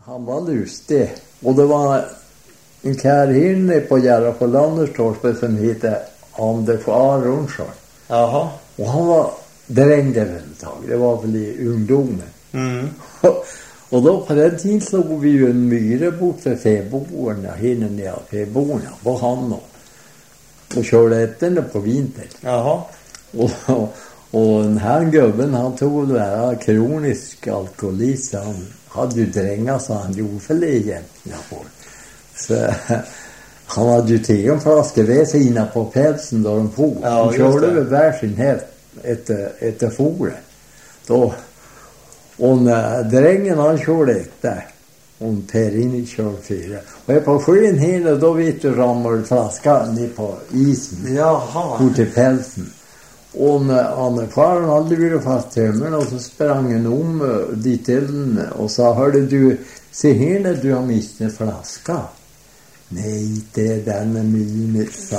Han var lustig. Och det var en kärhinne på Järra på Landerstorp som heter Anders Aronsson. Jaha. Och han var drängd ett tag. Det var väl i ungdomen. Mm. Och då på den tiden slog vi ju en myre bort för fäborna. Hinner ner fäborna på han och körde efter den på vintern. Jaha. Och den här gubben, han tog det här kronisk alkoholist. Han hade ju drängat så han gjorde för legen. Så han hade ju 10 flaskor med sig innan på pälsen då de får. Ja, de körde över värsin häst efter fåret. Då, och när drängen han körde efter. Och Terini körde 4. Och jag på skyn hela då vet du ramade flaskan ner på isen. Jaha. På till pälsen. Och när Anne-Faren hade blivit fast tömmen och så sprang en om dit till den och sa, hörde du, se hela du har mist en flaska. Nej, det är den är min, sa.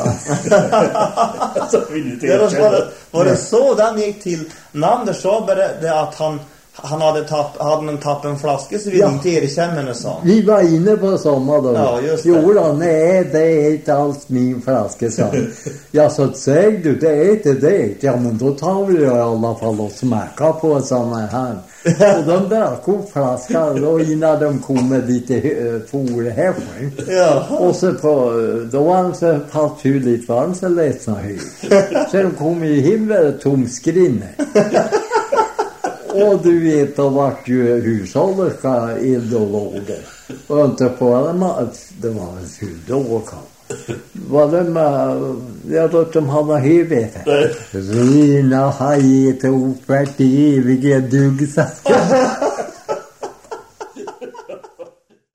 Var det så den gick till? När Anders sa det att han hade tappat en flaska så vi inte erkänner det, sa. Vi var inne på sommar då. Ja, just det. Jo då, nej, det är inte alls min flaska, sa. Ja, så säg du, det är inte det. Ja, men då tar vi i alla fall och smäcka på en sån här. Och de drack upp flaskan då innan de kom med lite forhäfning. Ja. Och så då var de så patsuligt varm så ledsna hög. Så de kom i himlen tomskrinne. Och du vet, då vart ju hushållerska ideologer. Och inte på det var väl 20 år kan. Var det med, jag tror att de hade huvudet. Rina hajet och ofert i eviga dugsa.